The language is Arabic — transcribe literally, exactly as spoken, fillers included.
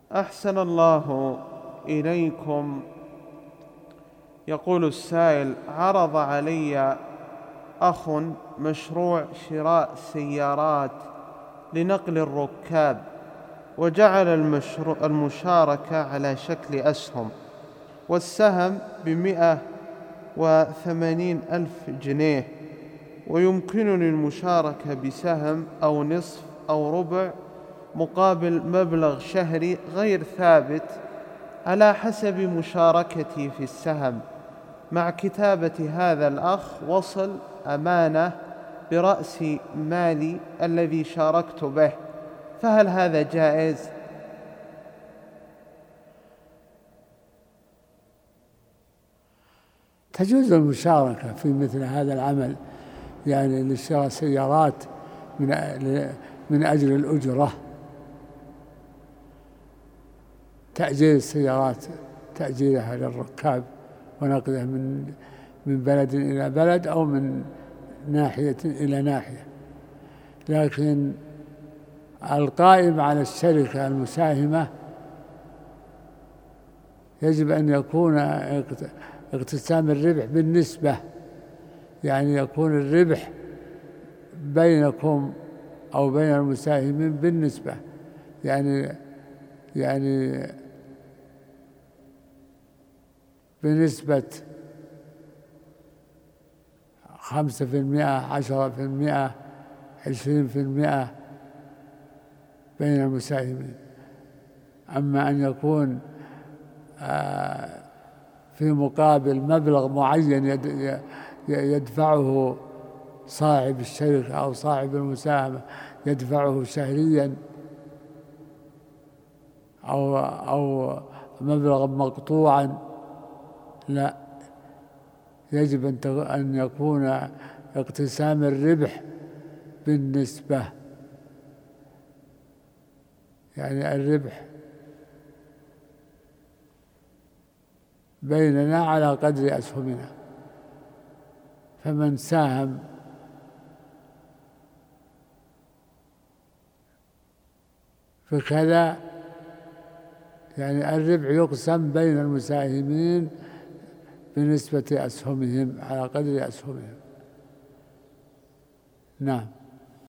أحسن الله إليكم. يقول السائل: عرض علي أخ مشروع شراء سيارات لنقل الركاب، وجعل المشاركة على شكل أسهم، والسهم بمئة وثمانين ألف جنيه، ويمكنني المشاركة بسهم أو نصف أو ربع مقابل مبلغ شهري غير ثابت على حسب مشاركتي في السهم، مع كتابة هذا الأخ وصل أمانة برأس مالي الذي شاركت به، فهل هذا جائز؟ تجوز المشاركة في مثل هذا العمل، يعني لشراء سيارات من من أجل الأجرة، تأجير السيارات، تأجيرها للركاب ونقلها من من بلد إلى بلد أو من ناحية إلى ناحية. لكن القائم على الشركة المساهمة يجب أن يكون اقتسام الربح بالنسبة، يعني يكون الربح بينكم أو بين المساهمين بالنسبة، يعني يعني بنسبة خمسة في المئة، عشرة في المئة، عشرين في المئة بين المساهمين. أما أن يكون في مقابل مبلغ معين يدفعه صاحب الشركة أو صاحب المساهمة يدفعه شهريا، أو أو مبلغا مقطوعا، لا، يجب أن يكون اقتسام الربح بالنسبة، يعني الربح بيننا على قدر أسهمنا، فمن ساهم في كذا يعني الربح يقسم بين المساهمين بنسبة أسهمهم على قدر أسهمهم. نعم.